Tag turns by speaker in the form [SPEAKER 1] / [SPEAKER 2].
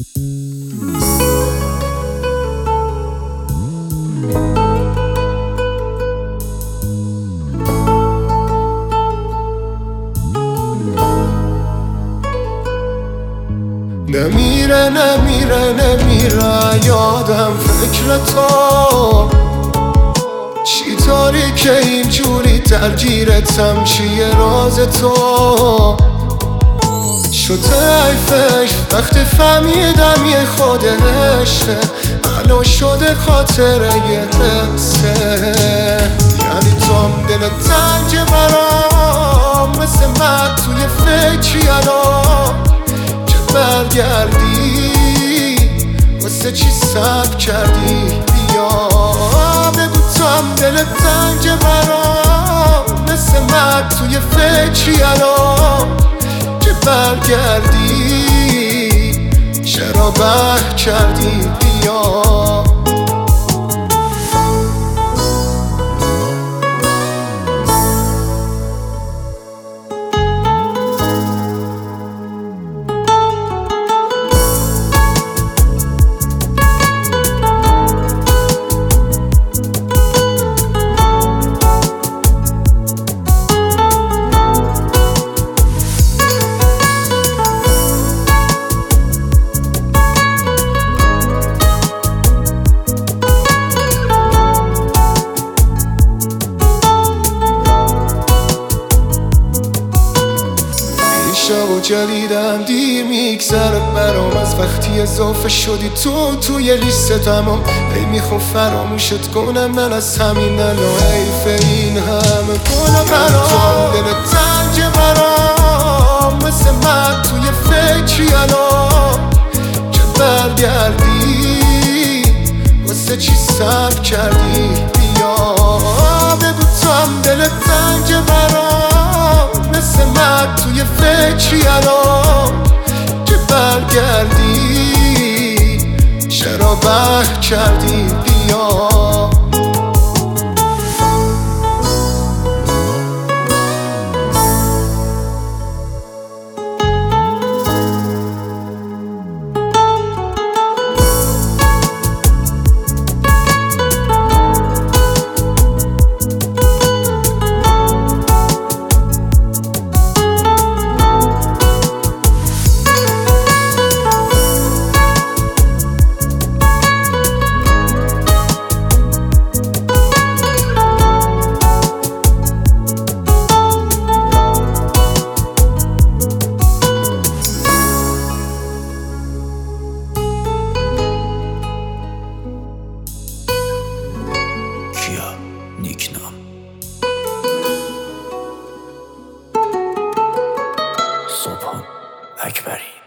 [SPEAKER 1] نمیره نمیره نمیره یادم فکر تو، چی که اینجوری درگیرتم، چیه راز تو؟ شده حیفش وقتی فهمیدم یه خودشه، الان شده خاطره یه حسه. یعنی توم دل تنگ برام، مثل من توی فکری الان که برگردی، واسه چی صبر کردی؟ بیا بگو توم دل تنگ برام، مثل من توی فکری الان که برگردی، چرا بح کردی؟ بیا و جلیدم دیر میگذره برام، از وقتی اضافه شدی توی لیست تمام. ای میخوام فراموشت کنم من از همین الان، حیف این همه گل برام. دل تنگ برام، مثل من توی فکری الان که برگردی، واسه چی صبر کردی؟ بیا بگو توام دل تنگ برام، مثل من توی فکری الان که برگردی، چرا بح کردی؟ بیا نیکنام صبحان اکبری.